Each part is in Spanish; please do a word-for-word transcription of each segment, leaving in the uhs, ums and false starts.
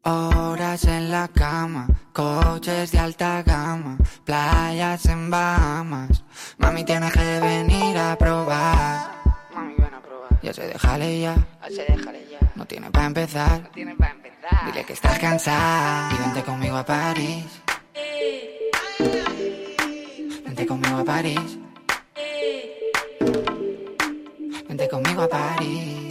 Horas en la cama, coches de alta gama, playas en Bahamas. Mami, tienes que venir a probar. Mami, ven a probar. Ya se déjale ya. Ya se déjale ya. No tiene pa' empezar. No tiene para empezar. Dile que estás cansada y vente conmigo a París. Vente conmigo a París. Vente conmigo a París.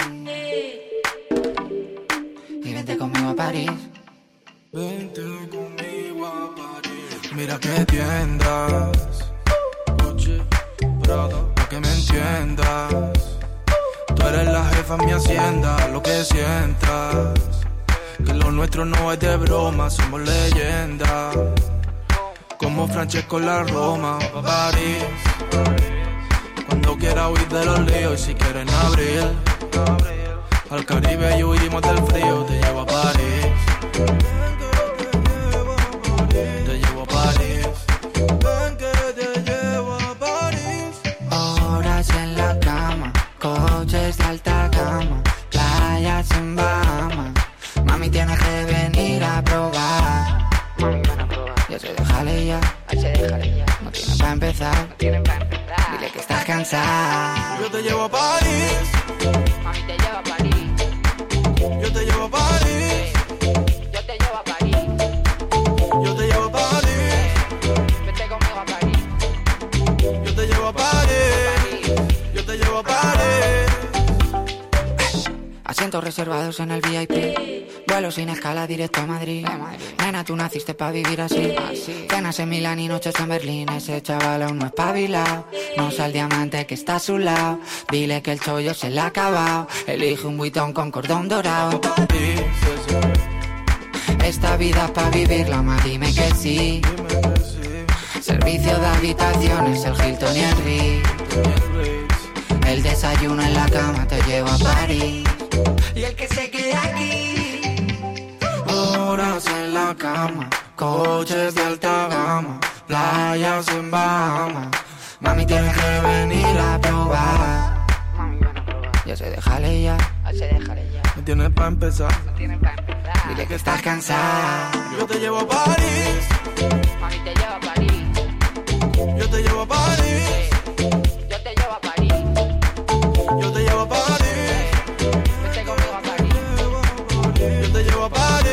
Y vente conmigo a París. Vente conmigo a París. Mira que tiendas Gucci, Prada, pa' que me entiendas. Tú eres la jefa en mi hacienda, lo que sientas. Que lo nuestro no es de broma, somos leyendas. Como Francesco en la Roma, pa' París. Cuando quiera huir de los líos y si quieren abrir al Caribe y huimos del frío, te llevo a París. Te llevo a París. Ven que te llevo a París. Horas en la cama, coches de alta gama, playas en Bahamas. Mami, tienes que venir a probar. Mami, ven a probar. Ya se déjale ya. Ya se déjale ya. No tiene pa' empezar. No tiene para empezar. Dile que estás cansada. Yo te llevo a París. Mami, te lleva a París. Yo te llevo a París. Yo te llevo a París. Yo te llevo a París. Vete conmigo a París. Yo te llevo a París. Yo te llevo a París. Asientos reservados en el V I P. Vuelo sin escala directo a Madrid. Nena, tú naciste pa' vivir así. Cenas en Milán y noches en Berlín. Ese chaval aún no es espabilado. No usa el diamante que está a su lado. Dile que el chollo se le ha acabado. Elige un buitón con cordón dorado. Esta vida es pa' vivirla, ma, dime que sí. Servicio de habitaciones, el Hilton y el Ritz. El desayuno en la cama, te llevo a París. Y el que se quede aquí. Horas en la cama, coches de alta gama, playas en Bahamas. Mami, tienes que venir a probar. Mami, ven a probar. Ya se déjale ya. Ya se déjale ya. Me tienes pa' empezar. No tiene para empezar. Dile que estás cansada. Yo te llevo a París. Mami, te lleva a París. Yo te llevo a París. Yo te llevo a París. Yo te llevo a París. Vete conmigo a París. Yo te llevo a París.